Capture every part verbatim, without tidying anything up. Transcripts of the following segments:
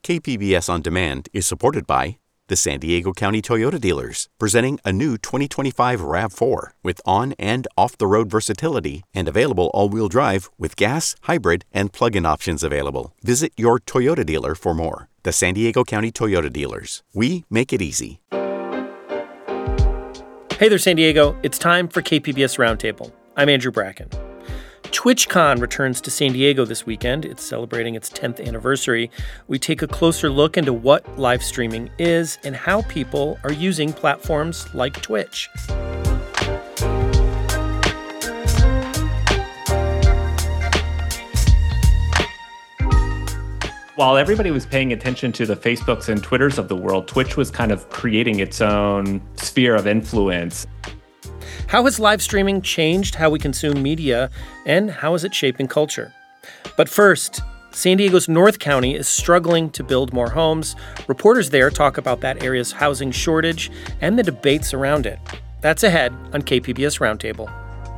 K P B S On Demand is supported by the San Diego County Toyota dealers, presenting a new twenty twenty-five RAV four with on- and off-the-road versatility and available all-wheel drive with gas, hybrid, and plug-in options available. Visit your Toyota dealer for more. The San Diego County Toyota dealers. We make it easy. Hey there, San Diego. It's time for K P B S Roundtable. I'm Andrew Bracken. TwitchCon returns to San Diego this weekend. It's celebrating its tenth anniversary. We take a closer look into what live streaming is and how people are using platforms like Twitch. While everybody was paying attention to the Facebooks and Twitters of the world, Twitch was kind of creating its own sphere of influence. How has live streaming changed how we consume media, and how is it shaping culture? But first, San Diego's North County is struggling to build more homes. Reporters there talk about that area's housing shortage and the debates around it. That's ahead on K P B S Roundtable.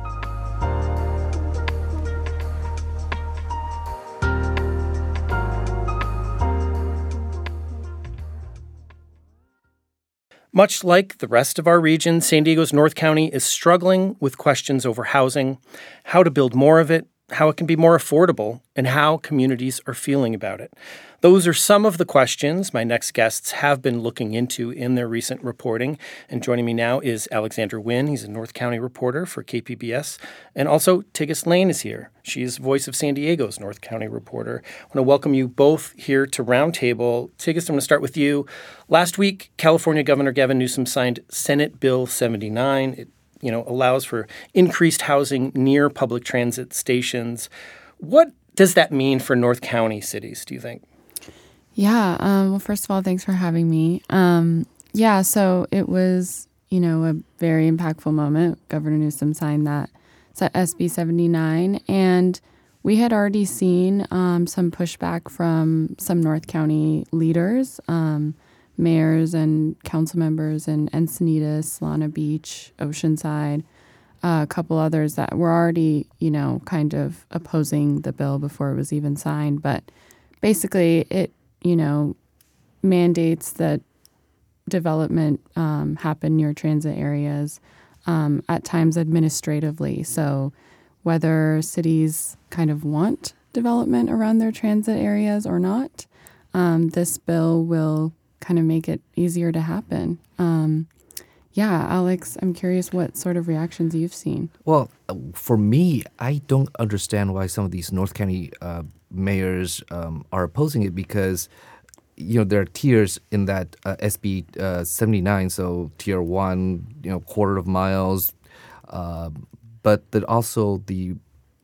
Much like the rest of our region, San Diego's North County is struggling with questions over housing, how to build more of it, how it can be more affordable, and how communities are feeling about it. Those are some of the questions my next guests have been looking into in their recent reporting. And joining me now is Alexandra Nguyen. He's a North County reporter for K P B S. And also Tigist Lane is here. She is Voice of San Diego's North County reporter. I want to welcome you both here to Roundtable. Tigist, I'm going to start with you. Last week, California Governor Gavin Newsom signed Senate Bill seventy-nine. It you know, allows for increased housing near public transit stations. What does that mean for North County cities, do you think? Yeah. Um, well, first of all, thanks for having me. Um, yeah, so it was, you know, a very impactful moment. Governor Newsom signed that S B seventy-nine, and we had already seen um, some pushback from some North County leaders, um, mayors and council members in Encinitas, Solana Beach, Oceanside, uh, a couple others that were already, you know, kind of opposing the bill before it was even signed. But basically it, you know, mandates that development um, happen near transit areas, um, at times administratively. So whether cities kind of want development around their transit areas or not, um, this bill will kind of make it easier to happen. Um, yeah, Alex, I'm curious what sort of reactions you've seen. Well, for me, I don't understand why some of these North County uh, mayors um, are opposing it, because, you know, there are tiers in that uh, S B uh, seventy-nine. So tier one, you know, quarter of miles, uh, but that also the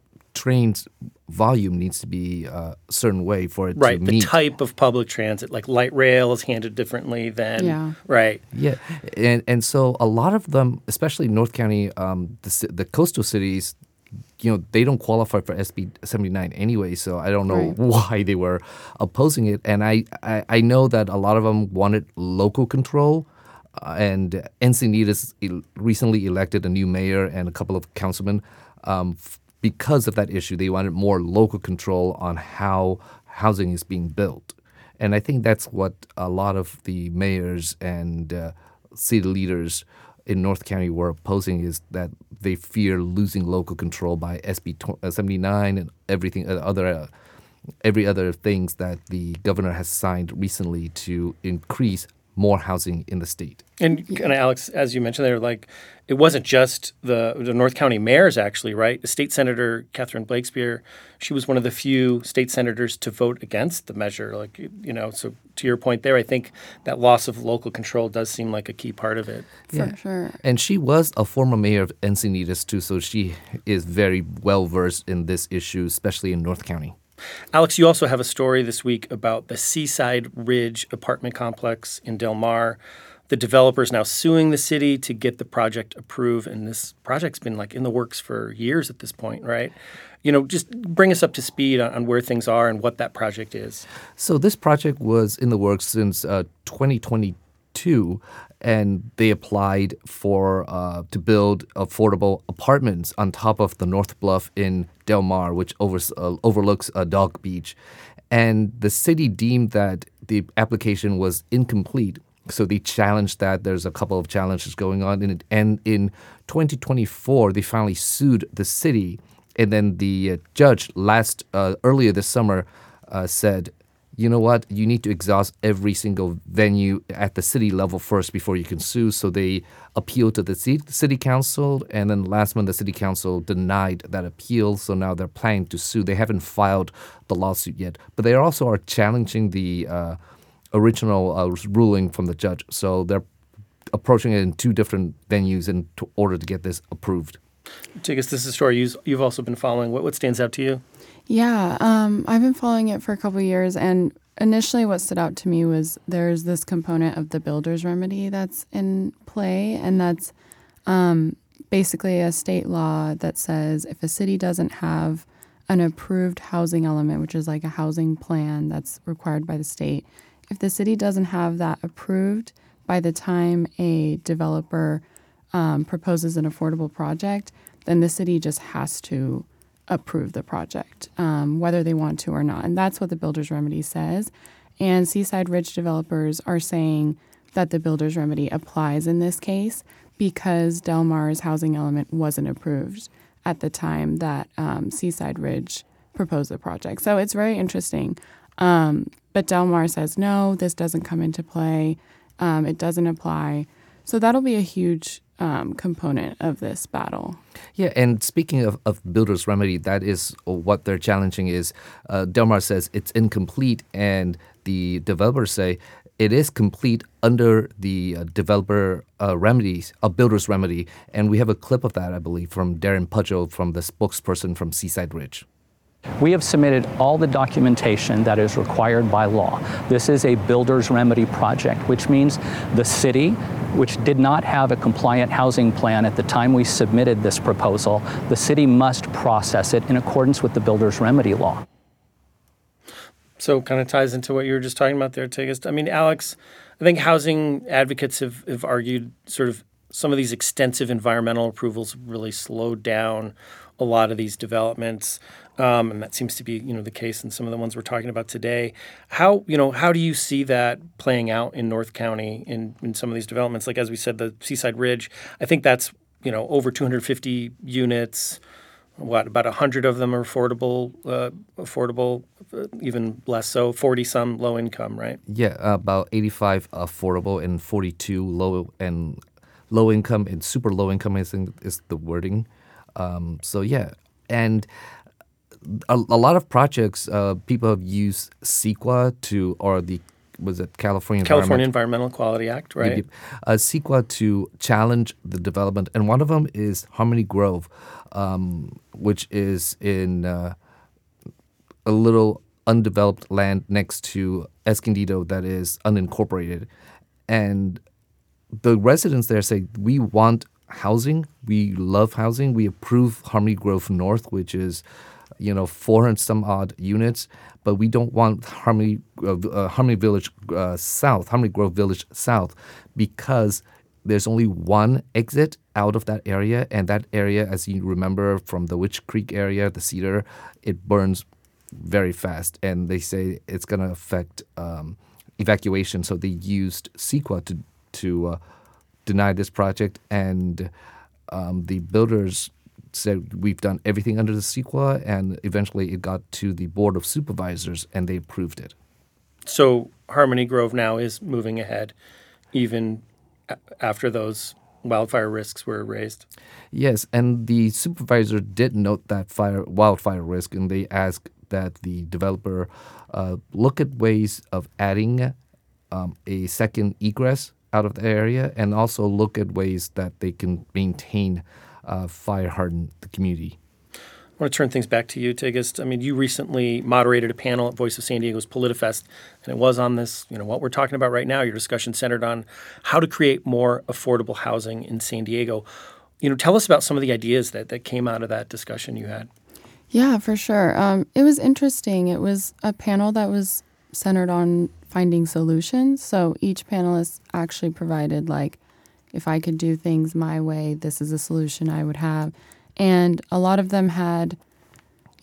train's volume needs to be uh, a certain way for it right, to meet. meet. The type of public transit, like light rail is handled differently than, yeah. right. Yeah, and and so a lot of them, especially North County, um, the, the coastal cities, you know, they don't qualify for S B seventy-nine anyway, so I don't know right. why they were opposing it. And I, I, I know that a lot of them wanted local control, uh, and Encinitas el- recently elected a new mayor and a couple of councilmen. Um, f- Because of that issue, they wanted more local control on how housing is being built. And I think that's what a lot of the mayors and uh, city leaders in North County were opposing, is that they fear losing local control by S B seventy-nine and everything uh, other uh, every other things that the governor has signed recently to increase more housing in the state. And, and Alex, as you mentioned there, like, it wasn't just the the North County mayors, actually, right? State Senator Catherine Blakespear, she was one of the few state senators to vote against the measure. Like, you know, so to your point there, I think that loss of local control does seem like a key part of it. For yeah. sure. And she was a former mayor of Encinitas, too, so she is very well-versed in this issue, especially in North County. Alex, you also have a story this week about the Seaside Ridge apartment complex in Del Mar. The developer is now suing the city to get the project approved, and this project's been like in the works for years at this point, right? You know, just bring us up to speed on, on where things are and what that project is. So this project was in the works since uh, twenty twenty-two, and they applied for uh, to build affordable apartments on top of the North Bluff in Del Mar, which overs, uh, overlooks uh, Dog Beach. And the city deemed that the application was incomplete. So they challenged that. There's a couple of challenges going on. In it. And in twenty twenty-four, they finally sued the city. And then the uh, judge last uh, earlier this summer uh, said, you know what, you need to exhaust every single venue at the city level first before you can sue. So they appealed to the city council, and then last month the city council denied that appeal. So now they're planning to sue. They haven't filed the lawsuit yet, but they also are challenging the uh, original uh, ruling from the judge. So they're approaching it in two different venues in t- order to get this approved. Tigist, this is a story you've, you've also been following. What, what stands out to you? Yeah, um, I've been following it for a couple of years, and initially what stood out to me was there's this component of the builder's remedy that's in play, and that's um, basically a state law that says if a city doesn't have an approved housing element, which is like a housing plan that's required by the state, if the city doesn't have that approved by the time a developer um, proposes an affordable project, then the city just has to approve the project, um, whether they want to or not. And that's what the builder's remedy says. And Seaside Ridge developers are saying that the builder's remedy applies in this case because Del Mar's housing element wasn't approved at the time that um, Seaside Ridge proposed the project. So it's very interesting. Um, but Del Mar says, no, this doesn't come into play. Um, it doesn't apply. So that'll be a huge um, component of this battle. Yeah, and speaking of, of builder's remedy, that is what they're challenging is uh, Del Mar says it's incomplete, and the developers say it is complete under the uh, developer uh, remedies, a uh, builder's remedy. And we have a clip of that, I believe, from Darren Pudgell, from the spokesperson from Seaside Ridge. We have submitted all the documentation that is required by law. This is a builder's remedy project, which means the city, which did not have a compliant housing plan at the time we submitted this proposal, the city must process it in accordance with the builder's remedy law. So kind of ties into what you were just talking about there, Tigist. I mean, Alex, I think housing advocates have, have argued sort of some of these extensive environmental approvals really slowed down a lot of these developments. Um, and that seems to be, you know, the case in some of the ones we're talking about today. How, you know, how do you see that playing out in North County in, in some of these developments? Like, as we said, the Seaside Ridge, I think that's, you know, over two hundred fifty units. What, about one hundred of them are affordable, uh, affordable, uh, even less so, forty some low income, right? Yeah, about eighty-five affordable and forty-two low and low income and super low income, I think is the wording. Um, so, yeah, and a, a lot of projects, uh, people have used CEQA to, or the, was it California California Environmental, Environmental Quality Act, right? Uh, CEQA to challenge the development. And one of them is Harmony Grove, um, which is in uh, a little undeveloped land next to Escondido that is unincorporated. And the residents there say, we want housing. We love housing. We approve Harmony Grove North, which is, you know, four hundred some odd units, but we don't want Harmony uh, uh, Harmony Village uh, South, Harmony Grove Village South, because there's only one exit out of that area, and that area, as you remember from the Witch Creek area, the Cedar, it burns very fast, and they say it's going to affect um, evacuation. So they used CEQA to to uh, deny this project, and um, the builders said we've done everything under the CEQA, and eventually it got to the Board of Supervisors, and they approved it. So Harmony Grove now is moving ahead, even a- after those wildfire risks were raised. Yes, and the supervisor did note that fire wildfire risk, and they asked that the developer uh, look at ways of adding um, a second egress out of the area, and also look at ways that they can maintain uh, fire harden the community. I want to turn things back to you, Tigist. I mean, you recently moderated a panel at Voice of San Diego's PolitiFest, and it was on this, you know, what we're talking about right now. Your discussion centered on how to create more affordable housing in San Diego. You know, tell us about some of the ideas that, that came out of that discussion you had. Yeah, for sure. Um, it was interesting. It was a panel that was centered on finding solutions. So each panelist actually provided, like, if I could do things my way, this is a solution I would have. And a lot of them had,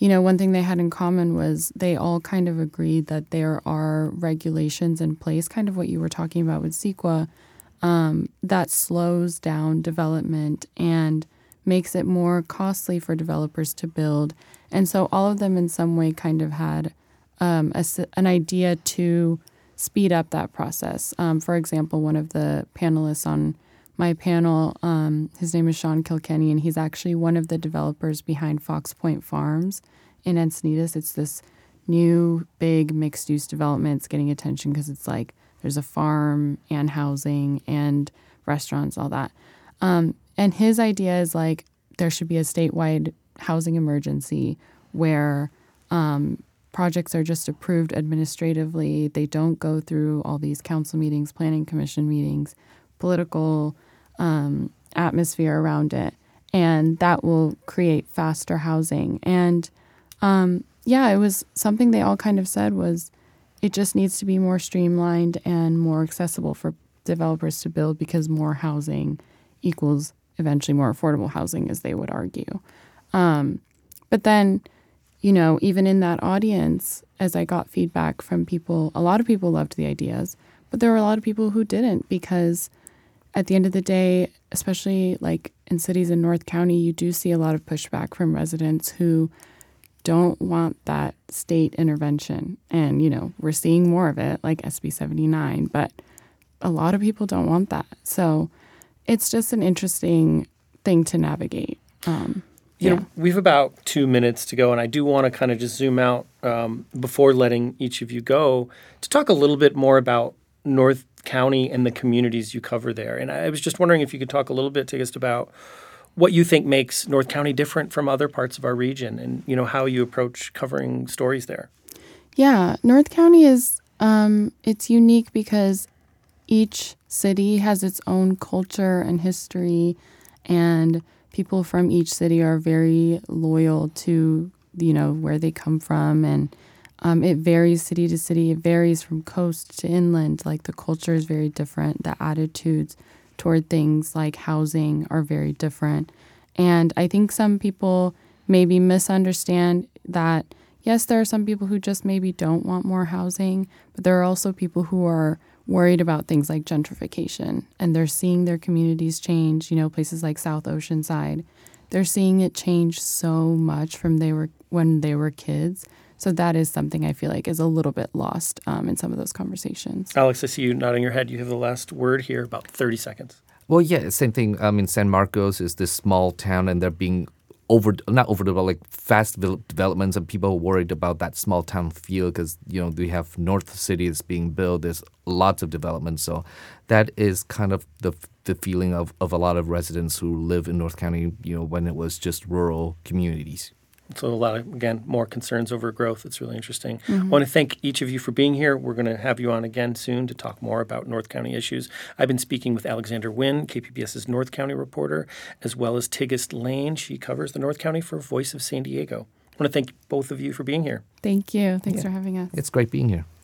you know, one thing they had in common was they all kind of agreed that there are regulations in place, kind of what you were talking about with CEQA, um, that slows down development and makes it more costly for developers to build. And so all of them in some way kind of had um, a, an idea to speed up that process. Um, for example, one of the panelists on my panel, um, his name is Sean Kilkenny, and he's actually one of the developers behind Fox Point Farms in Encinitas. It's this new, big, mixed-use development. It's getting attention because it's like there's a farm and housing and restaurants, all that. Um, and his idea is like there should be a statewide housing emergency where um, projects are just approved administratively. They don't go through all these council meetings, planning commission meetings, political um, atmosphere around it, and that will create faster housing. And um, yeah, it was something they all kind of said was it just needs to be more streamlined and more accessible for developers to build because more housing equals eventually more affordable housing, as they would argue. Um, but then, you know, even in that audience, as I got feedback from people, a lot of people loved the ideas, but there were a lot of people who didn't because at the end of the day, especially like in cities in North County, you do see a lot of pushback from residents who don't want that state intervention. And, you know, we're seeing more of it, like S B seventy-nine, but a lot of people don't want that. So it's just an interesting thing to navigate. Um, You yeah. know, we've about two minutes to go, and I do want to kind of just zoom out um, before letting each of you go to talk a little bit more about North County and the communities you cover there. And I was just wondering if you could talk a little bit to us about what you think makes North County different from other parts of our region and, you know, how you approach covering stories there. Yeah, North County is, um, it's unique because each city has its own culture and history, and people from each city are very loyal to, you know, where they come from. And um, it varies city to city. It varies from coast to inland. Like the culture is very different. The attitudes toward things like housing are very different. And I think some people maybe misunderstand that, yes, there are some people who just maybe don't want more housing, but there are also people who are worried about things like gentrification, and they're seeing their communities change, you know, places like South Oceanside. They're seeing it change so much from they were when they were kids. So that is something I feel like is a little bit lost um, in some of those conversations. Alex, I see you nodding your head. You have the last word here, about thirty seconds. Well, yeah, same thing. I mean, San Marcos is this small town, and they're being over, not overdeveloped, like fast developments, and people are worried about that small town feel because, you know, we have North City that's being built. There's lots of development. So that is kind of the the feeling of, of a lot of residents who live in North County, you know, when it was just rural communities. So a lot of, again, more concerns over growth. It's really interesting. Mm-hmm. I want to thank each of you for being here. We're going to have you on again soon to talk more about North County issues. I've been speaking with Alexandra Nguyen, K P B S's North County reporter, as well as Tigist Lane. She covers the North County for Voice of San Diego. I want to thank both of you for being here. Thank you. Thanks Yeah. for having us. It's great being here.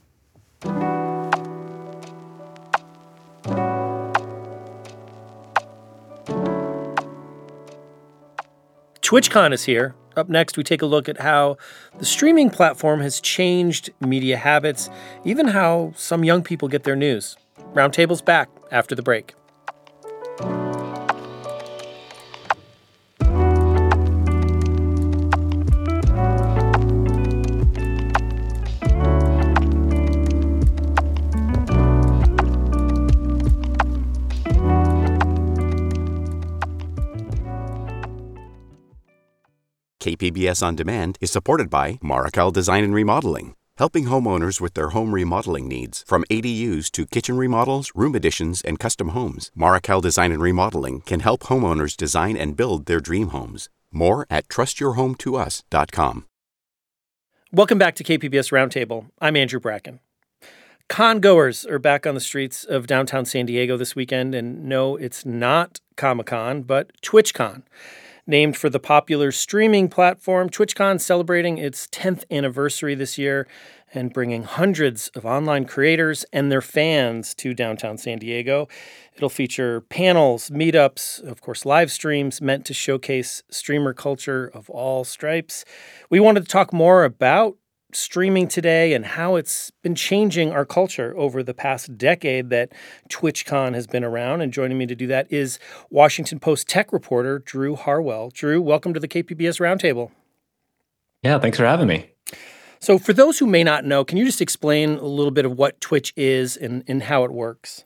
TwitchCon is here. Up next, we take a look at how the streaming platform has changed media habits, even how some young people get their news. Roundtable's back after the break. K P B S On Demand is supported by Marrokal Design and Remodeling, helping homeowners with their home remodeling needs. From A D Us to kitchen remodels, room additions, and custom homes, Marrokal Design and Remodeling can help homeowners design and build their dream homes. More at trust your home to us dot com. Welcome back to K P B S Roundtable. I'm Andrew Bracken. Con-goers are back on the streets of downtown San Diego this weekend, and no, it's not Comic-Con, but TwitchCon. Named for the popular streaming platform, TwitchCon celebrating its tenth anniversary this year. and bringing hundreds of online creators and their fans to downtown San Diego. It'll feature panels, meetups, of course, live streams meant to showcase streamer culture of all stripes. We wanted to talk more about streaming today and how it's been changing our culture over the past decade that TwitchCon has been around. And joining me to do that is Washington Post tech reporter Drew Harwell. Drew, welcome to the K P B S Roundtable. Yeah, thanks for having me. So for those who may not know, can you just explain a little bit of what Twitch is and, and how it works?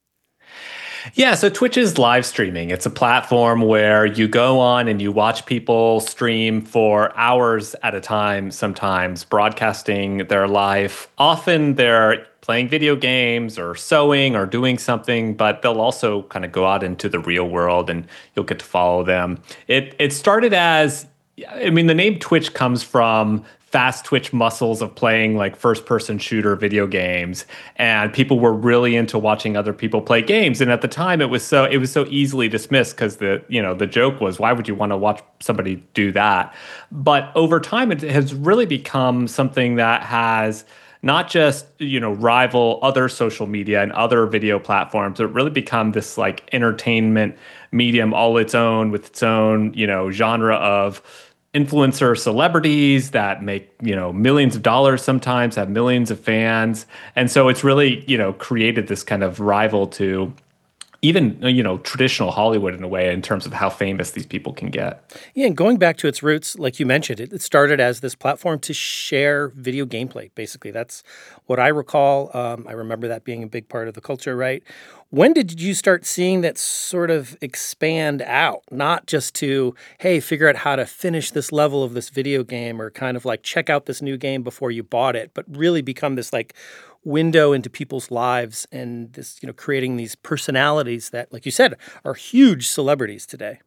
Yeah, so Twitch is live streaming. It's a platform where you go on and you watch people stream for hours at a time, sometimes broadcasting their life. Often they're playing video games or sewing or doing something, but they'll also kind of go out into the real world and you'll get to follow them. It it started as, I mean, the name Twitch comes from fast twitch muscles of playing like first-person shooter video games, and people were really into watching other people play games. And at the time, it was so it was so easily dismissed because the you know the joke was, why would you want to watch somebody do that? But over time, it has really become something that has not just you know rival other social media and other video platforms, but really become this like entertainment medium all its own, with its own you know genre of influencer celebrities that make, you know, millions of dollars sometimes, have millions of fans. And so it's really, you know, created this kind of rival to even, you know, traditional Hollywood in a way in terms of how famous these people can get. Yeah, and going back to its roots, like you mentioned, it, it started as this platform to share video gameplay, basically. That's what I recall. Um, I remember that being a big part of the culture, right? When did you start seeing that sort of expand out? Not just to, hey, figure out how to finish this level of this video game or kind of like check out this new game before you bought it, but really become this like window into people's lives and this, you know, creating these personalities that, like you said, are huge celebrities today.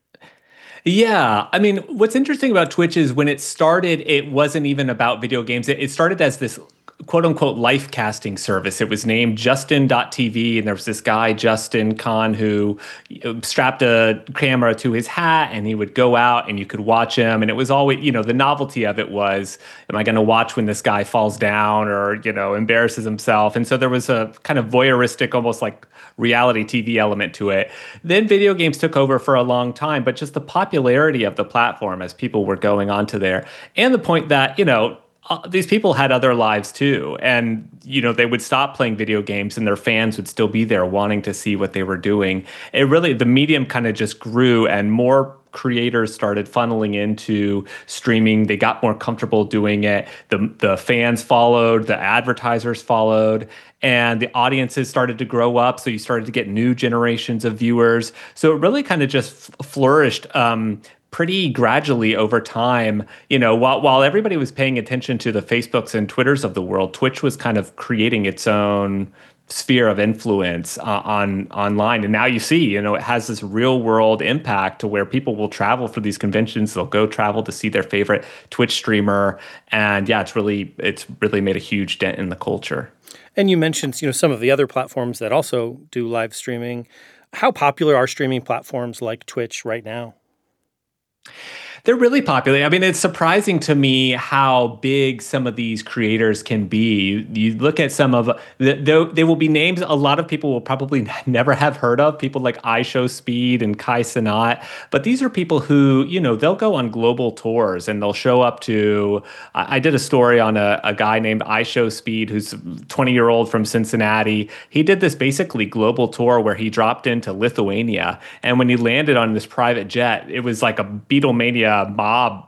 Yeah. I mean, what's interesting about Twitch is when it started, it wasn't even about video games. It, it started as this quote unquote life casting service. It was named Justin dot T V, and there was this guy, Justin Khan, who strapped a camera to his hat and he would go out and you could watch him. And it was always, you know, the novelty of it was, am I going to watch when this guy falls down or, you know, embarrasses himself? And so there was a kind of voyeuristic, almost like reality T V element to it. Then video games took over for a long time, but just the popularity of the platform as people were going onto there, and the point that, you know, Uh, these people had other lives too. And, you know, they would stop playing video games and their fans would still be there wanting to see what they were doing. It really, the medium kind of just grew and more creators started funneling into streaming. They got more comfortable doing it. The, the fans followed, the advertisers followed, and the audiences started to grow up. So you started to get new generations of viewers. So it really kind of just f- flourished um, pretty gradually over time. You know, while while everybody was paying attention to the Facebooks and Twitters of the world, Twitch was kind of creating its own sphere of influence uh, on online. And now you see, you know, it has this real world impact to where people will travel for these conventions. They'll go travel to see their favorite Twitch streamer. And yeah, it's really it's really made a huge dent in the culture. And you mentioned, you know, some of the other platforms that also do live streaming. How popular are streaming platforms like Twitch right now? They're really popular. I mean, it's surprising to me how big some of these creators can be. You, you look at some of the, the, they will be names a lot of people will probably never have heard of, people like iShowSpeed and Kai Cenat. But these are people who, you know, they'll go on global tours and they'll show up to, I, I did a story on a, a guy named iShowSpeed, who's a twenty-year-old from Cincinnati. He did this basically global tour where he dropped into Lithuania. And when he landed on this private jet, it was like a Beatlemania mob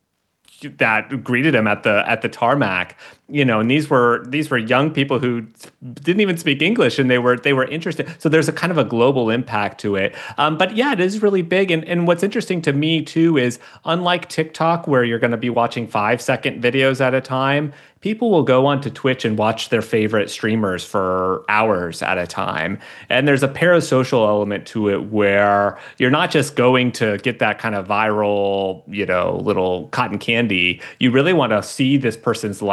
that greeted him at the at the tarmac, you know, and these were these were young people who didn't even speak English, and they were they were interested. So there's a kind of a global impact to it. Um, but yeah, it is really big. And and what's interesting to me too is, unlike TikTok, where you're going to be watching five second videos at a time, people will go onto Twitch and watch their favorite streamers for hours at a time. And there's a parasocial element to it where you're not just going to get that kind of viral, you know, little cotton candy. You really want to see this person's life play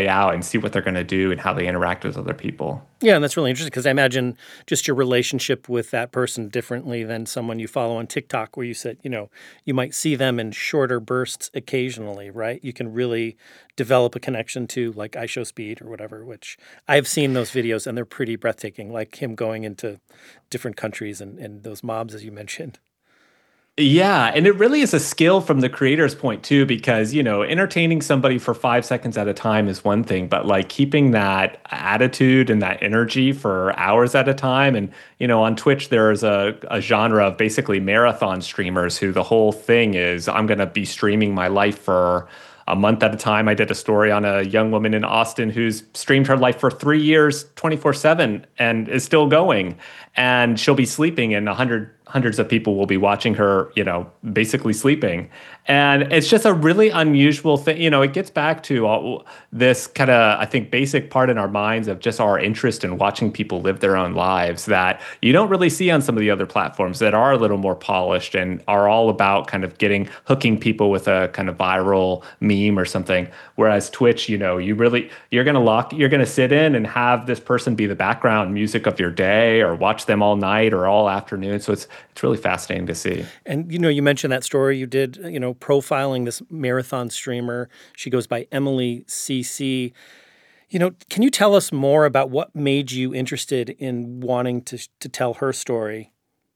play out and see what they're going to do and how they interact with other people. Yeah, and that's really interesting because I imagine just your relationship with that person differently than someone you follow on TikTok where you said, you know, you might see them in shorter bursts occasionally, right? You can really develop a connection to like IShowSpeed or whatever, which I've seen those videos and they're pretty breathtaking, like him going into different countries and, and those mobs, as you mentioned. Yeah, and it really is a skill from the creator's point too, because, you know, entertaining somebody for five seconds at a time is one thing, but like keeping that attitude and that energy for hours at a time. And, you know, on Twitch, there's a, a genre of basically marathon streamers who the whole thing is, I'm going to be streaming my life for a month at a time. I did a story on a young woman in Austin who's streamed her life for three years, twenty-four seven, and is still going. And she'll be sleeping, and a hundred hundreds of people will be watching her, you know, basically sleeping. And it's just a really unusual thing. You know, it gets back to all this kind of, I think, basic part in our minds of just our interest in watching people live their own lives that you don't really see on some of the other platforms that are a little more polished and are all about kind of getting, hooking people with a kind of viral meme or something. Whereas Twitch, you know, you really, you're going to lock, you're going to sit in and have this person be the background music of your day or watch them all night or all afternoon. So it's, it's really fascinating to see. And, you know, you mentioned that story you did, you know, profiling this marathon streamer. She goes by Emily C C. You know, can you tell us more about what made you interested in wanting to to tell her story?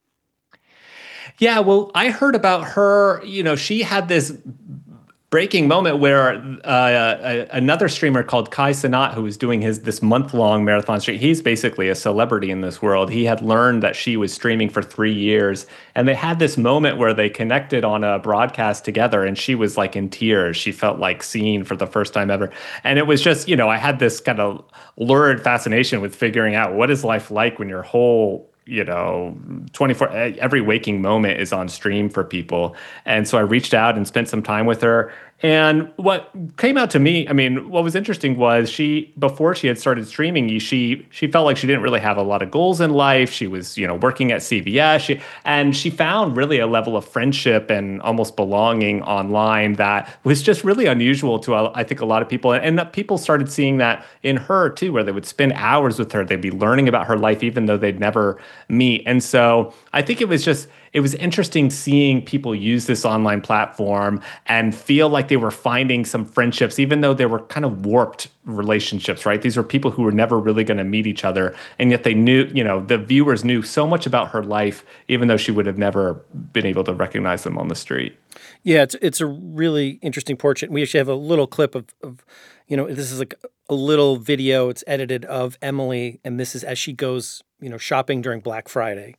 Yeah, well, I heard about her, you know, she had this breaking moment where uh, a, another streamer called Kai Cenat, who was doing his this month-long marathon stream, he's basically a celebrity in this world. He had learned that she was streaming for three years, and they had this moment where they connected on a broadcast together, and she was like in tears. She felt like seen for the first time ever. And it was just, you know, I had this kind of lurid fascination with figuring out what is life like when your whole you know, twenty-four, every waking moment is on stream for people. And so I reached out and spent some time with her. And what came out to me, I mean, what was interesting was she, before she had started streaming, she she felt like she didn't really have a lot of goals in life. She was, you know, working at C V S. She, and she found really a level of friendship and almost belonging online that was just really unusual to, I think, a lot of people. And that people started seeing that in her too, where they would spend hours with her. They'd be learning about her life, even though they'd never meet. And so I think it was just, it was interesting seeing people use this online platform and feel like they were finding some friendships, even though they were kind of warped relationships, right? These were people who were never really going to meet each other. And yet they knew, you know, the viewers knew so much about her life, even though she would have never been able to recognize them on the street. Yeah, it's it's a really interesting portrait. We actually have a little clip of, of you know, this is like a little video. It's edited of Emily, and this is as she goes, you know, shopping during Black Friday.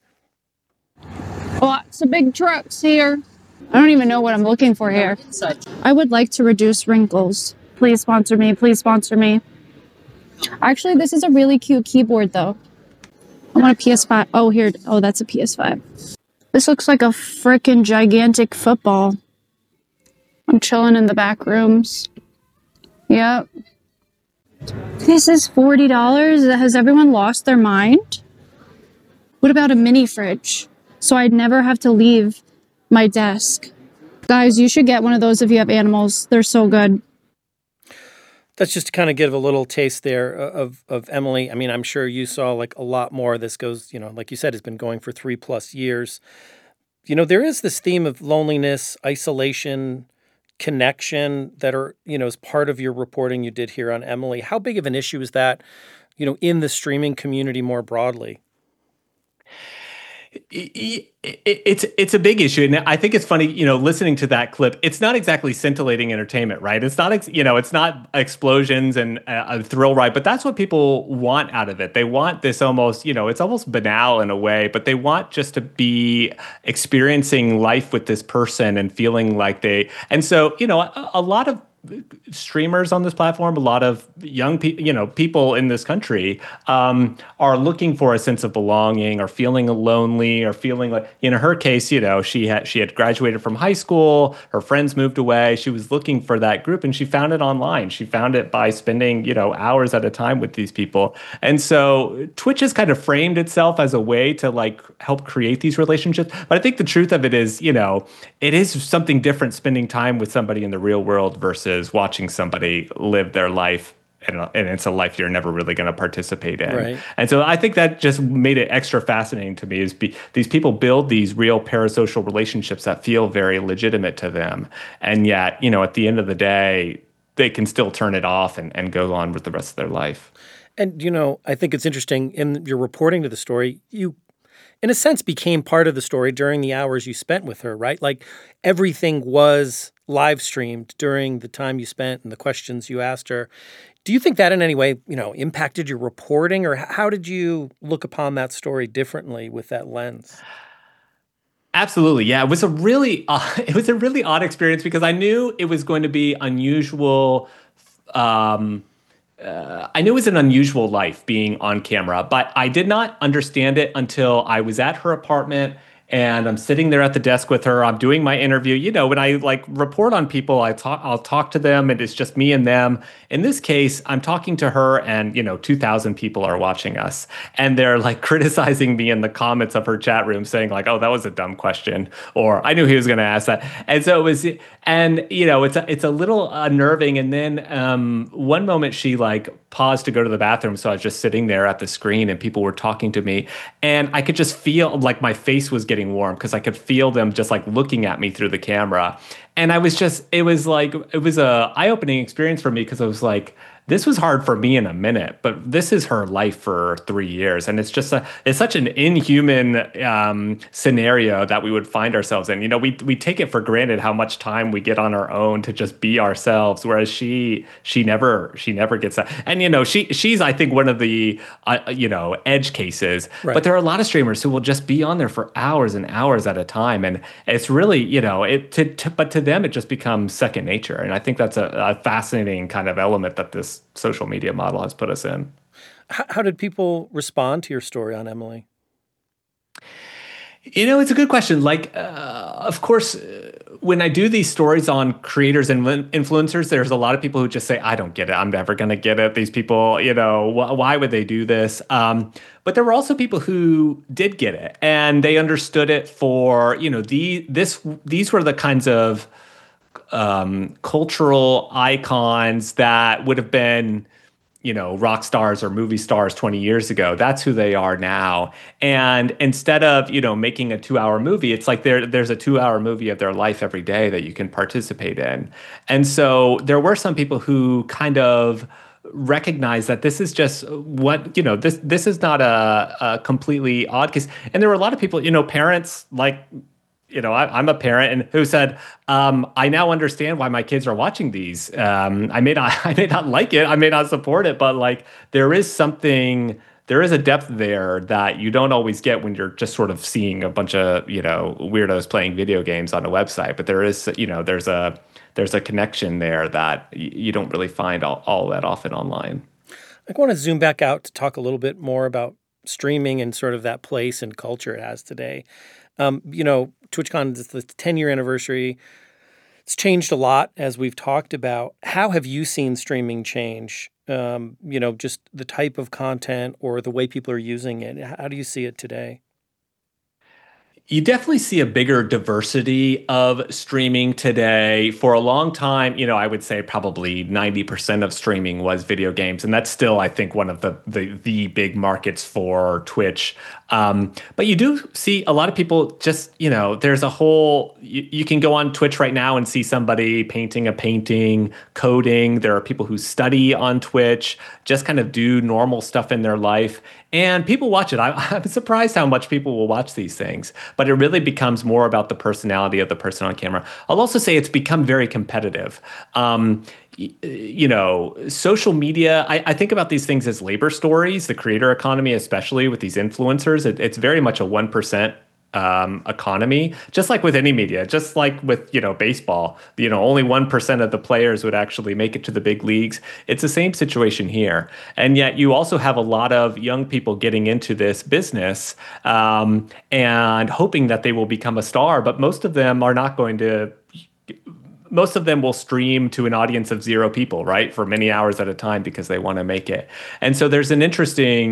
Lots of big trucks here. I don't even know what I'm looking for here. I would like to reduce wrinkles. Please sponsor me. Please sponsor me. Actually, this is a really cute keyboard, though. I want a P S five. Oh, here. Oh, that's a P S five. This looks like a freaking gigantic football. I'm chilling in the back rooms. Yep. This is forty dollars. Has everyone lost their mind? What about a mini fridge? So I'd never have to leave my desk. Guys, you should get one of those if you have animals. They're so good. That's just to kind of give a little taste there of of Emily. I mean, I'm sure you saw like a lot more. This goes, you know, like you said, it's been going for three plus years. You know, there is this theme of loneliness, isolation, connection that are, you know, as part of your reporting you did here on Emily. How big of an issue is that, you know, in the streaming community more broadly? It's it's a big issue, and I think it's funny, you know, listening to that clip. It's not exactly scintillating entertainment, right? It's not, you know, it's not explosions and a thrill ride, but that's what people want out of it. They want this almost, you know, it's almost banal in a way, but they want just to be experiencing life with this person and feeling like they. And so, you know, a, a lot of streamers on this platform, a lot of young people, you know, people in this country um, are looking for a sense of belonging or feeling lonely or feeling like, in her case, you know, she had she had graduated from high school, her friends moved away. She was looking for that group and she found it online. She found it by spending, you know, hours at a time with these people. And so Twitch has kind of framed itself as a way to like help create these relationships. But I think the truth of it is, you know, it is something different spending time with somebody in the real world versus watching somebody live their life and, and it's a life you're never really going to participate in. Right. And so I think that just made it extra fascinating to me is be, these people build these real parasocial relationships that feel very legitimate to them. And yet, you know, at the end of the day, they can still turn it off and, and go on with the rest of their life. And, you know, I think it's interesting in your reporting to the story, you, in a sense, became part of the story during the hours you spent with her, right? Like everything was live streamed during the time you spent and the questions you asked her. Do you think that in any way, you know, impacted your reporting, or how did you look upon that story differently with that lens? Absolutely. Yeah. It was a really, uh, it was a really odd experience because I knew it was going to be unusual. Um, uh, I knew it was an unusual life being on camera, but I did not understand it until I was at her apartment and I'm sitting there at the desk with her. I'm doing my interview. You know, when I like report on people, I talk, I'll talk to them and it's just me and them. In this case, I'm talking to her and, you know, two thousand people are watching us and they're like criticizing me in the comments of her chat room saying like, oh, that was a dumb question. Or I knew he was going to ask that. And so it was, and, you know, it's a, it's a little unnerving. And then um, one moment she like paused to go to the bathroom. So I was just sitting there at the screen and people were talking to me and I could just feel like my face was getting warm because I could feel them just like looking at me through the camera. And I was just, it was like, it was a eye-opening experience for me because I was like, this was hard for me in a minute, but this is her life for three years. And it's just a, it's such an inhuman um, scenario that we would find ourselves in. You know, we we take it for granted how much time we get on our own to just be ourselves, whereas she she never she never gets that. And, you know, she she's, I think, one of the, uh, you know, edge cases. Right. But there are a lot of streamers who will just be on there for hours and hours at a time. And it's really, you know, it to, to but to them, it just becomes second nature. And I think that's a, a fascinating kind of element that this social media model has put us in. How, how did people respond to your story on Emily? You know, it's a good question. Like, uh, of course, uh, when I do these stories on creators and influencers, there's a lot of people who just say, I don't get it. I'm never going to get it. These people, you know, wh- why would they do this? Um, but there were also people who did get it and they understood it for, you know, the this these were the kinds of Um, cultural icons that would have been, you know, rock stars or movie stars twenty years ago. That's who they are now. And instead of, you know, making a two hour movie, it's like there, there's a two hour movie of their life every day that you can participate in. And so there were some people who kind of recognize that this is just what, you know, this, this is not a, a completely odd case. And there were a lot of people, you know, parents like, you know, I, I'm a parent and who said, um, I now understand why my kids are watching these. Um, I may not, I may not like it, I may not support it, but like there is something, there is a depth there that you don't always get when you're just sort of seeing a bunch of, you know, weirdos playing video games on a website. But there is, you know, there's a there's a connection there that y- you don't really find all, all that often online. I want to zoom back out to talk a little bit more about streaming and sort of that place and culture it has today. Um, you know, TwitchCon is the ten-year anniversary. It's changed a lot, as we've talked about. How have you seen streaming change? Um, you know, just the type of content or the way people are using it. How do you see it today? You definitely see a bigger diversity of streaming today. For a long time, you know, I would say probably ninety percent of streaming was video games. And that's still, I think, one of the the, the big markets for Twitch. Um, but you do see a lot of people just, you know, there's a whole, you, you can go on Twitch right now and see somebody painting a painting, coding. There are people who study on Twitch, just kind of do normal stuff in their life. And people watch it. I, I'm surprised how much people will watch these things. But it really becomes more about the personality of the person on camera. I'll also say it's become very competitive. Um, you know, social media, I, I think about these things as labor stories, the creator economy, especially with these influencers. It, it's very much a one percent um, economy, just like with any media, just like with, you know, baseball, you know, only one percent of the players would actually make it to the big leagues. It's the same situation here. And yet you also have a lot of young people getting into this business um, and hoping that they will become a star, but most of them are not going to most of them will stream to an audience of zero people, right, for many hours at a time because they want to make it. And so there's an interesting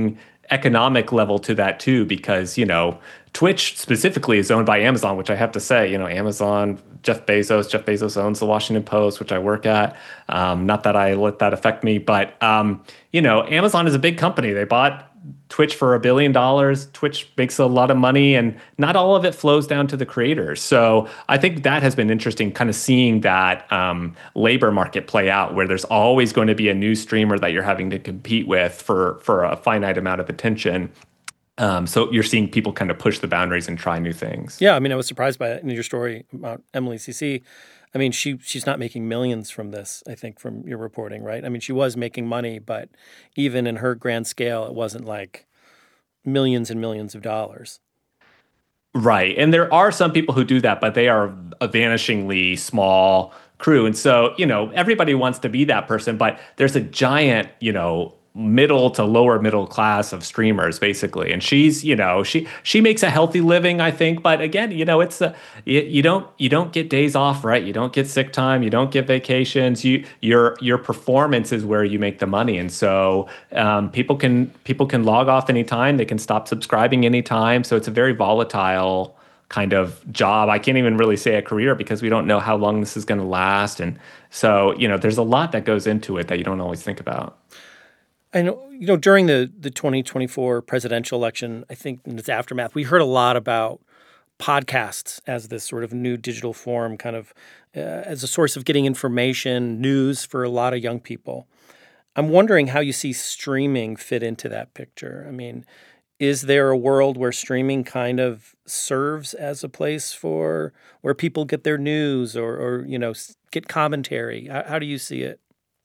economic level to that too, because, you know, Twitch specifically is owned by Amazon, which I have to say, you know, Amazon, Jeff Bezos, Jeff Bezos owns the Washington Post, which I work at. Um, not that I let that affect me, but, um, you know, Amazon is a big company. They bought Twitch for a billion dollars. Twitch makes a lot of money, and not all of it flows down to the creators. So I think that has been interesting, kind of seeing that um, labor market play out, where there's always going to be a new streamer that you're having to compete with for for a finite amount of attention. Um, so you're seeing people kind of push the boundaries and try new things. Yeah, I mean, I was surprised by it in your story about Emily C C. I mean, she she's not making millions from this, I think, from your reporting, right? I mean, she was making money, but even in her grand scale, it wasn't like millions and millions of dollars. Right. And there are some people who do that, but they are a vanishingly small crew. And so, you know, everybody wants to be that person, but there's a giant, you know, middle to lower middle class of streamers, basically. And she's, you know, she she makes a healthy living, I think. But again, you know, it's a you, you don't you don't get days off, right? You don't get sick time, you don't get vacations. You your your performance is where you make the money. And so um, people can people can log off anytime, they can stop subscribing anytime. So it's a very volatile kind of job. I can't even really say a career, because we don't know how long this is going to last. And so, you know, there's a lot that goes into it that you don't always think about. I know, you know, during the, the twenty twenty-four presidential election, I think in its aftermath, we heard a lot about podcasts as this sort of new digital form, kind of uh, as a source of getting information, news for a lot of young people. I'm wondering how you see streaming fit into that picture. I mean, is there a world where streaming kind of serves as a place for where people get their news or, or you know, get commentary? How, how do you see it?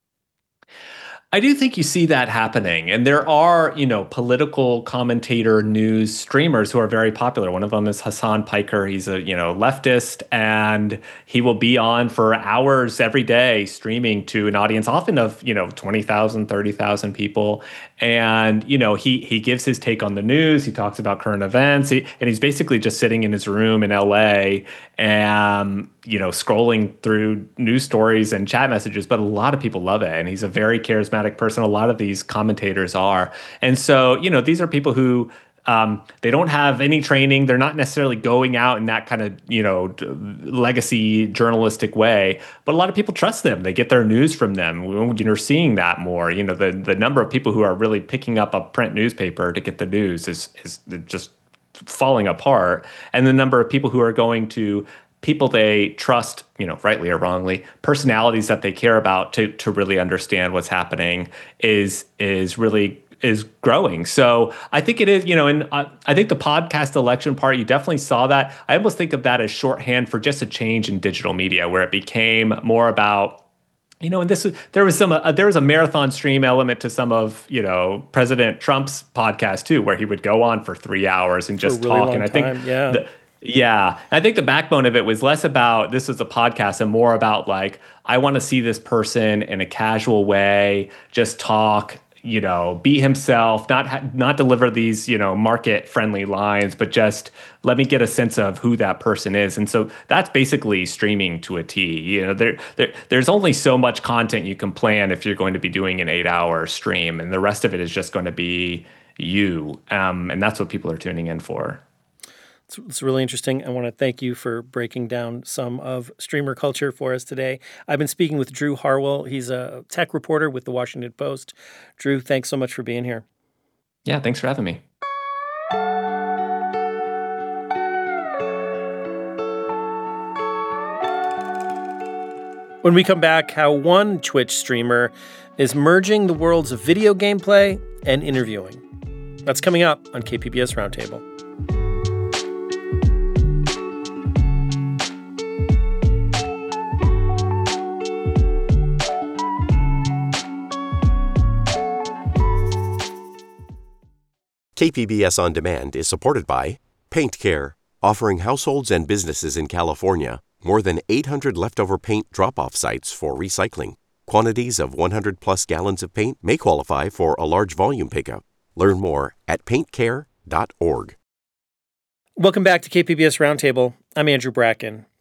I do think you see that happening. And there are, you know, political commentator news streamers who are very popular. One of them is Hassan Piker. He's a, you know, leftist, and he will be on for hours every day streaming to an audience, often of, you know, twenty thousand, thirty thousand people. And, you know, he he gives his take on the news. He talks about current events. He, and he's basically just sitting in his room in L A and, you know, scrolling through news stories and chat messages. But a lot of people love it. And he's a very charismatic person. A lot of these commentators are. And so, you know, these are people who um, they don't have any training. They're not necessarily going out in that kind of, you know, legacy journalistic way. But a lot of people trust them. They get their news from them. You're seeing that more. You know, the, the number of people who are really picking up a print newspaper to get the news is is just falling apart. And the number of people who are going to people they trust, you know, rightly or wrongly, personalities that they care about to to really understand what's happening is is really is growing. So I think it is, you know, and uh, I think the podcast election part, you definitely saw that. I almost think of that as shorthand for just a change in digital media, where it became more about, you know, and this was, there was some, uh, there was a marathon stream element to some of, you know, President Trump's podcast too, where he would go on for three hours and just really talk. And I think, time, yeah. the, yeah, I think the backbone of it was less about this is a podcast and more about like, I want to see this person in a casual way, just talk, you know, be himself, not ha- not deliver these, you know, market friendly lines, but just let me get a sense of who that person is. And so that's basically streaming to a T. You know, there, there there's only so much content you can plan if you're going to be doing an eight hour stream, and the rest of it is just going to be you. Um, and that's what people are tuning in for. It's, it's really interesting. I want to thank you for breaking down some of streamer culture for us today. I've been speaking with Drew Harwell. He's a tech reporter with the Washington Post. Drew, thanks so much for being here. Yeah, thanks for having me. When we come back, how one Twitch streamer is merging the worlds of video gameplay and interviewing. That's coming up on K P B S Roundtable. K P B S On Demand is supported by Paint Care, offering households and businesses in California more than eight hundred leftover paint drop-off sites for recycling. Quantities of one hundred plus gallons of paint may qualify for a large volume pickup. Learn more at paint care dot org. Welcome back to K P B S Roundtable. I'm Andrew Bracken.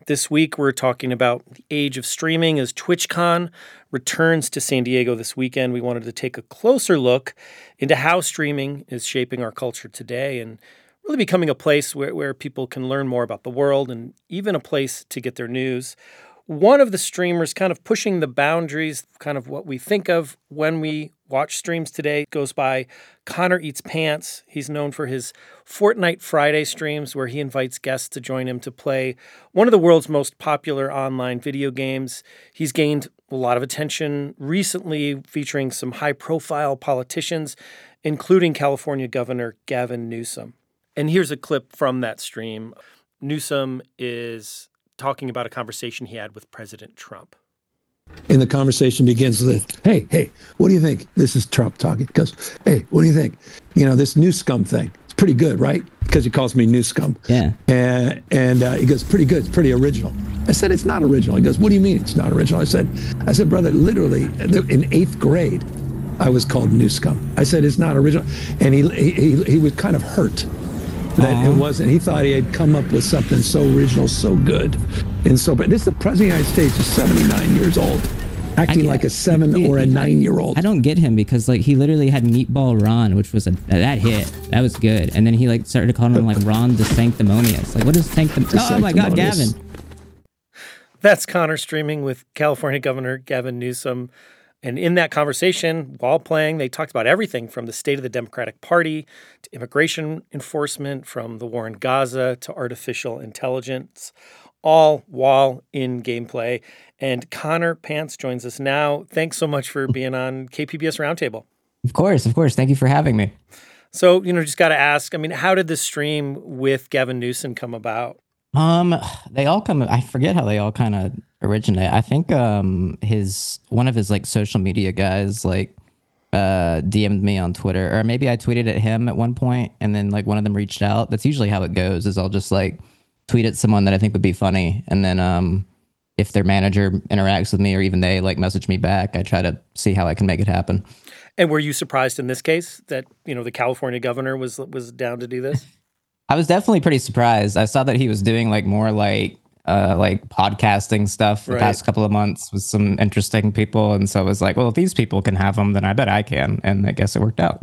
This week, we're talking about the age of streaming as TwitchCon returns to San Diego this weekend. We wanted to take a closer look into how streaming is shaping our culture today and really becoming a place where, where people can learn more about the world and even a place to get their news. One of the streamers kind of pushing the boundaries, kind of what we think of when we watch streams today, goes by Connor Eats Pants. He's known for his Fortnite Friday streams where he invites guests to join him to play one of the world's most popular online video games. He's gained a lot of attention recently, featuring some high-profile politicians, including California Governor Gavin Newsom. And here's a clip from that stream. Newsom is talking about a conversation he had with President Trump. And the conversation begins with, hey, hey, what do you think? This is Trump talking. He goes, hey, what do you think? You know, this new scum thing, it's pretty good, right? Because he calls me new scum. Yeah. And, and uh, he goes, pretty good, it's pretty original. I said, it's not original. He goes, what do you mean it's not original? I said, I said, brother, literally, in eighth grade, I was called new scum. I said, it's not original. And he he, he was kind of hurt that uh-huh. it wasn't. He thought he had come up with something so original, so good, and so. But this is the president of the United States, is seventy-nine years old, acting I, like a seven or a nine-year-old. I don't get him because like he literally had Meatball Ron, which was a that hit, that was good, and then he like started calling him like Ron the Sanctimonious. Like what is Sanctimonious? Oh my God, Gavin. That's Connor streaming with California Governor Gavin Newsom. And in that conversation, while playing, they talked about everything from the state of the Democratic Party to immigration enforcement, from the war in Gaza to artificial intelligence, all while in gameplay. And Connor Pants joins us now. Thanks so much for being on K P B S Roundtable. Of course, of course. Thank you for having me. So, you know, just got to ask, I mean, how did the stream with Gavin Newsom come about? Um, they all come, I forget how they all kind of originate. I think um his one of his like social media guys like uh D M'd me on Twitter, or maybe I tweeted at him at one point and then like one of them reached out. That's usually how it goes, is I'll just like tweet at someone that I think would be funny, and then um if their manager interacts with me or even they like message me back, I try to see how I can make it happen. And were you surprised in this case that, you know, the California governor was was down to do this? I was definitely pretty surprised. I saw that he was doing like more like uh, like podcasting stuff the right. past couple of months with some interesting people. And so I was like, well, if these people can have them, then I bet I can. And I guess it worked out.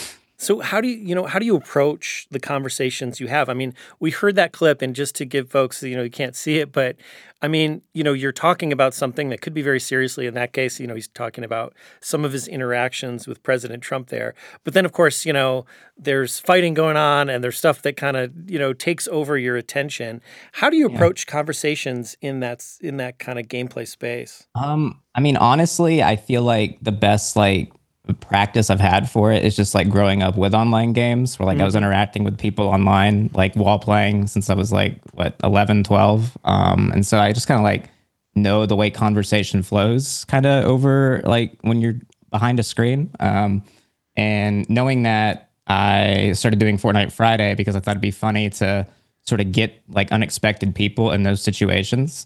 So how do you, you know, how do you approach the conversations you have? I mean, we heard that clip, and just to give folks, you know, you can't see it, but I mean, you know, you're talking about something that could be very seriously. In that case, you know, he's talking about some of his interactions with President Trump there. But then, of course, you know, there's fighting going on and there's stuff that kind of, you know, takes over your attention. How do you approach yeah. conversations in that, in that kind of gameplay space? Um, I mean, honestly, I feel like the best, like, practice I've had for it is just like growing up with online games where like mm-hmm. I was interacting with people online like while playing since I was like what eleven, twelve, um and so I just kind of like know the way conversation flows kind of over like when you're behind a screen, um and knowing that I started doing Fortnite Friday because I thought it'd be funny to sort of get like unexpected people in those situations.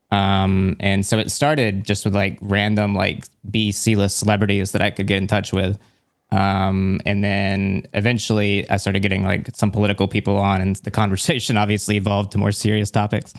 Um, and so it started just with like random, like B C-list celebrities that I could get in touch with. Um, and then eventually I started getting like some political people on, and the conversation obviously evolved to more serious topics.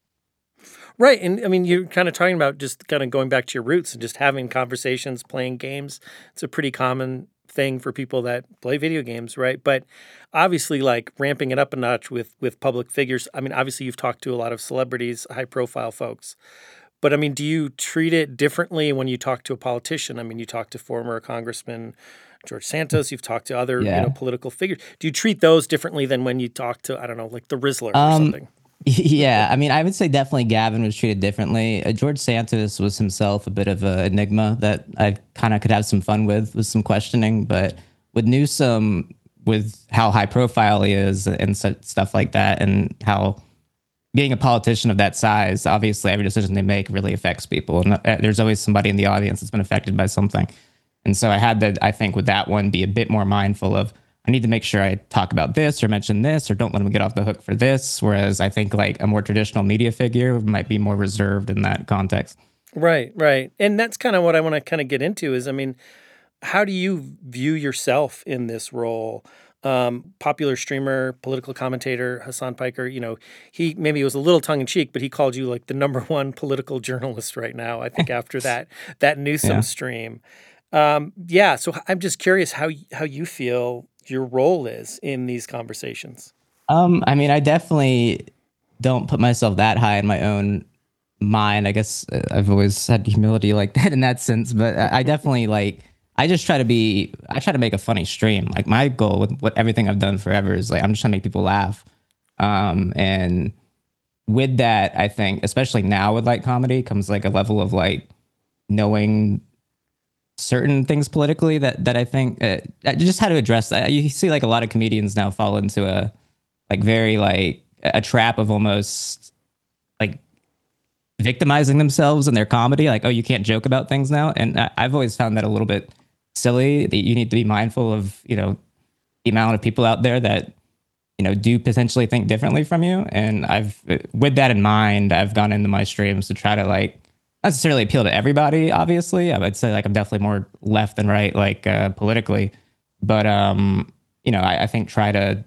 Right. And I mean, you're kind of talking about just kind of going back to your roots and just having conversations, playing games. It's a pretty common thing for people that play video games, right? But obviously, like ramping it up a notch with with public figures. I mean, obviously, you've talked to a lot of celebrities, high profile folks. But I mean, do you treat it differently when you talk to a politician? I mean, you talk to former Congressman George Santos. You've talked to other yeah. you know political figures. Do you treat those differently than when you talk to, I don't know, like the Rizzler or um, something? Yeah, I mean, I would say definitely Gavin was treated differently. Uh, George Santos was himself a bit of an enigma that I kind of could have some fun with, with some questioning. But with Newsom, with how high profile he is and such stuff like that, and how being a politician of that size, obviously every decision they make really affects people. And uh, there's always somebody in the audience that's been affected by something. And so I had to, I think with that one, be a bit more mindful of, I need to make sure I talk about this or mention this or don't let them get off the hook for this. Whereas I think like a more traditional media figure might be more reserved in that context. Right, right. And that's kind of what I want to kind of get into is, I mean, how do you view yourself in this role? Um, popular streamer, political commentator Hassan Piker, you know, he maybe it was a little tongue in cheek, but he called you like the number one political journalist right now. I think after that that Newsom Yeah. stream, um, yeah. So I'm just curious how how you feel your role is in these conversations. Um, I mean, I definitely don't put myself that high in my own mind. I guess uh, I've always had humility like that in that sense, but I I definitely like, I just try to be, I try to make a funny stream. Like my goal with what everything I've done forever is like, I'm just trying to make people laugh. Um, and with that, I think, especially now with like comedy comes like a level of like knowing certain things politically that, that I think uh, I just how to address that. You see like a lot of comedians now fall into a like very like a trap of almost like victimizing themselves in their comedy. Like, oh, you can't joke about things now. And I, I've always found that a little bit silly. That you need to be mindful of, you know, the amount of people out there that, you know, do potentially think differently from you. And I've, with that in mind, I've gone into my streams to try to like not necessarily appeal to everybody. Obviously, I would say like I'm definitely more left than right, like uh, politically, but um, you know, I, I think try to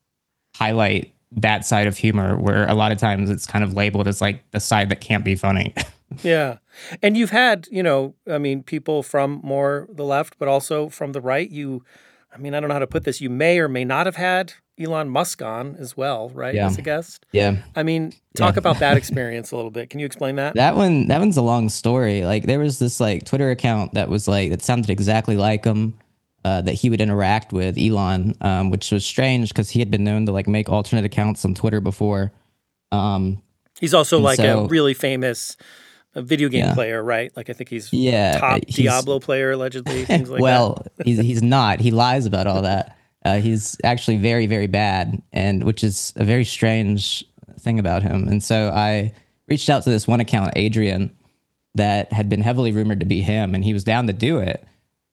highlight that side of humor where a lot of times it's kind of labeled as like the side that can't be funny. Yeah. And you've had, you know, I mean, people from more the left, but also from the right. You, I mean, I don't know how to put this. You may or may not have had Elon Musk on as well, right? Yeah. As a guest. Yeah. I mean, talk Yeah. about that experience a little bit. Can you explain that? That one, that one's a long story. Like there was this like Twitter account that was like, that sounded exactly like him, uh, that he would interact with Elon, um, which was strange because he had been known to like make alternate accounts on Twitter before. Um, He's also and like so- a really famous uh, video game Yeah. player, right? Like I think he's Yeah, top he's- Diablo player allegedly, things like well, he's he's not. He lies about all that. Uh, he's actually very, very bad, and which is a very strange thing about him. And so I reached out to this one account, Adrian, that had been heavily rumored to be him, and he was down to do it.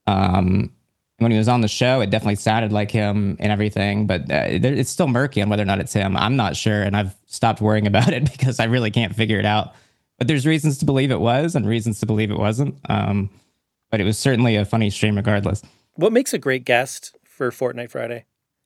Um, when he was on the show, it definitely sounded like him and everything, but uh, there- it's still murky on whether or not it's him. I'm not sure, and I've stopped worrying about it because I really can't figure it out. But there's reasons to believe it was and reasons to believe it wasn't. Um, but it was certainly a funny stream regardless. that. What makes a great guest for Fortnite Friday?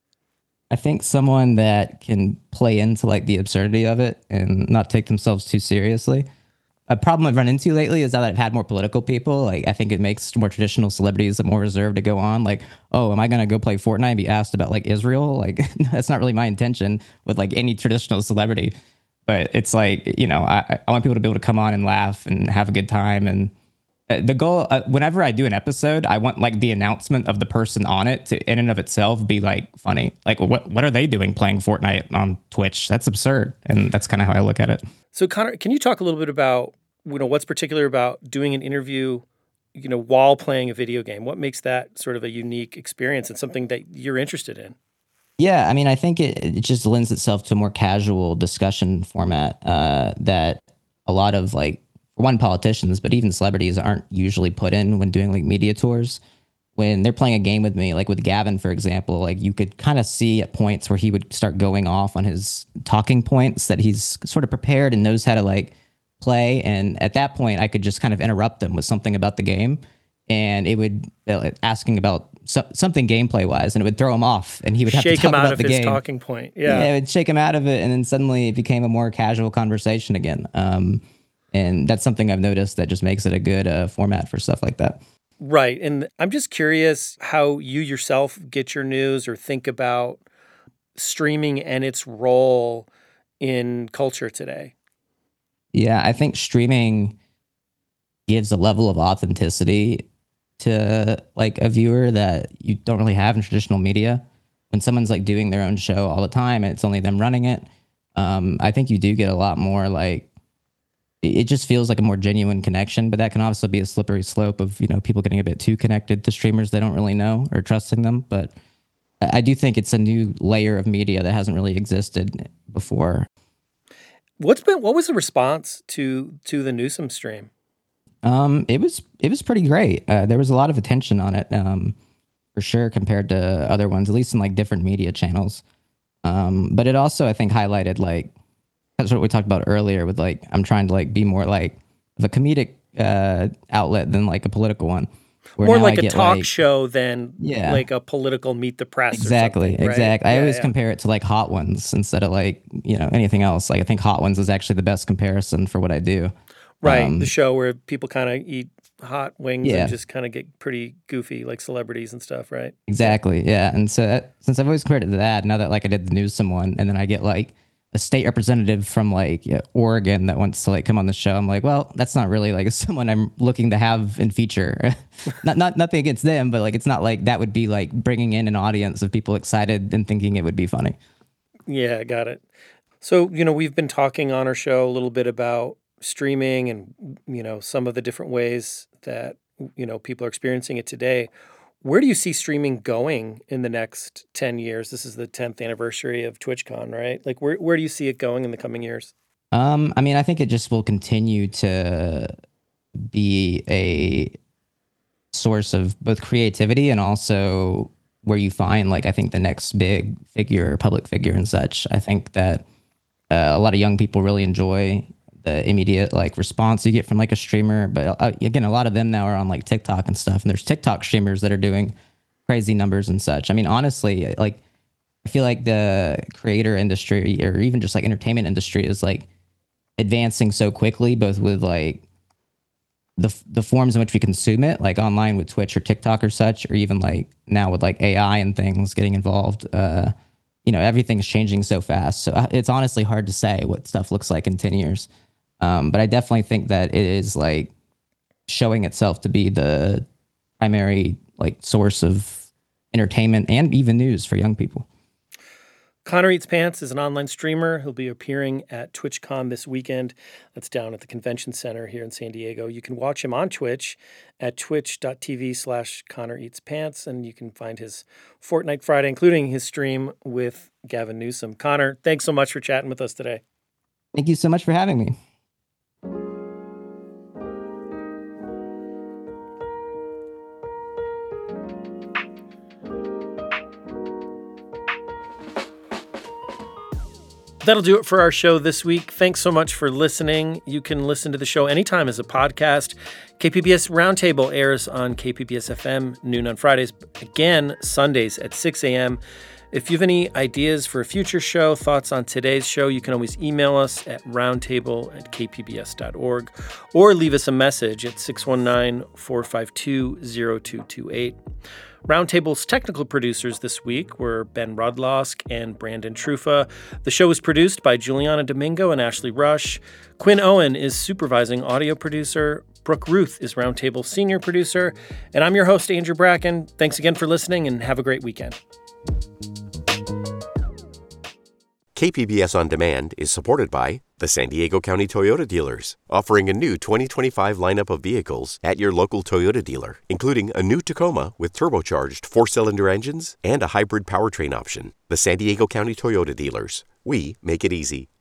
I think someone that can play into like the absurdity of it and not take themselves too seriously. A problem I've run into lately is now that I've had more political people, like I think it makes more traditional celebrities more reserved to go on. Like, oh, am I gonna go play Fortnite and be asked about like Israel? Like that's not really my intention with like any traditional celebrity. But it's like, you know, I, I want people to be able to come on and laugh and have a good time. And uh, the goal, uh, whenever I do an episode, I want like the announcement of the person on it to, in and of itself, be like funny. Like, what what are they doing playing Fortnite on Twitch? That's absurd. And that's kind of how I look at it. So Connor, can you talk a little bit about, you know, what's particular about doing an interview, you know, while playing a video game? What makes that sort of a unique experience and something that you're interested in? Yeah, I mean, I think it, it just lends itself to a more casual discussion format uh, that a lot of like, for one, politicians, but even celebrities aren't usually put in when doing like media tours. When they're playing a game with me, like with Gavin, for example, like you could kind of see at points where he would start going off on his talking points that he's sort of prepared and knows how to like play. And at that point, I could just kind of interrupt them with something about the game. And it would uh, asking about so, something gameplay wise, and it would throw him off, and he would have Shake to talk him out about of the his game. talking point. Yeah. it would shake him out of it, and then suddenly it became a more casual conversation again. Um, and that's something I've noticed that just makes it a good uh, format for stuff like that. Right. And I'm just curious how you yourself get your news or think about streaming and its role in culture today. Yeah, I think streaming gives a level of authenticity to like a viewer that you don't really have in traditional media. When someone's like doing their own show all the time and it's only them running it, um, I think you do get a lot more like, it just feels like a more genuine connection, but that can also be a slippery slope of, you know, people getting a bit too connected to streamers they don't really know or trusting them. But I do think it's a new layer of media that hasn't really existed before. What's been what was the response to to the Newsom stream? Um, it was it was pretty great. Uh, there was a lot of attention on it, um, for sure, compared to other ones, at least in like different media channels. Um, but it also, I think, highlighted like that's what we talked about earlier with like I'm trying to like be more like the comedic uh, outlet than like a political one. Where More now like I a get, talk like- show than Yeah. like a political meet the press. Exactly, or something, right? exactly. I Yeah, always yeah. compare it to like Hot Ones instead of like, you know, anything else. Like I think Hot Ones is actually the best comparison for what I do. Right, Um, the show where people kind of eat hot wings Yeah. and just kind of get pretty goofy, like celebrities and stuff, right? Exactly. Yeah. And so that, since I've always compared it to that, now that like I did the news someone, and then I get like a state representative from like yeah, Oregon that wants to like come on the show, I'm like, well, that's not really like someone I'm looking to have in feature. not not nothing against them, but like it's not like that would be like bringing in an audience of people excited and thinking it would be funny. Yeah, I got it. So, you know, we've been talking on our show a little bit about streaming and, you know, some of the different ways that, you know, people are experiencing it today. Where do you see streaming going in the next ten years? This is the tenth anniversary of TwitchCon, right? Like, where, where do you see it going in the coming years? Um, I mean, I think it just will continue to be a source of both creativity and also where you find, like, I think the next big figure, public figure and such. I think that uh, a lot of young people really enjoy the immediate like response you get from like a streamer. But uh, again, a lot of them now are on like TikTok and stuff. And there's TikTok streamers that are doing crazy numbers and such. I mean, honestly, like, I feel like the creator industry or even just like entertainment industry is like advancing so quickly, both with like the the forms in which we consume it, like online with Twitch or TikTok or such, or even like now with like A I and things getting involved. Uh, you know, everything's changing so fast. So it's honestly hard to say what stuff looks like in ten years. Um, but I definitely think that it is like showing itself to be the primary like source of entertainment and even news for young people. Connor Eats Pants is an online streamer. He'll be appearing at TwitchCon this weekend. That's down at the Convention Center here in San Diego. You can watch him on Twitch at twitch.tv slash Connor Eats Pants, and you can find his Fortnite Friday, including his stream with Gavin Newsom. Connor, thanks so much for chatting with us today. Thank you so much for having me. That'll do it for our show this week. Thanks so much for listening. You can listen to the show anytime as a podcast. K P B S Roundtable airs on K P B S F M, noon on Fridays. Again, Sundays at six a.m. If you have any ideas for a future show, thoughts on today's show, you can always email us at roundtable at k p b s dot org or leave us a message at six one nine, four five two, zero two two eight. Roundtable's technical producers this week were Ben Rudlosk and Brandon Trufa. The show was produced by Juliana Domingo and Ashley Rush. Quinn Owen is supervising audio producer. Brooke Ruth is Roundtable's senior producer. And I'm your host, Andrew Bracken. Thanks again for listening and have a great weekend. K P B S On Demand is supported by the San Diego County Toyota Dealers, offering a new twenty twenty-five lineup of vehicles at your local Toyota dealer, including a new Tacoma with turbocharged four-cylinder engines and a hybrid powertrain option. The San Diego County Toyota Dealers. We make it easy.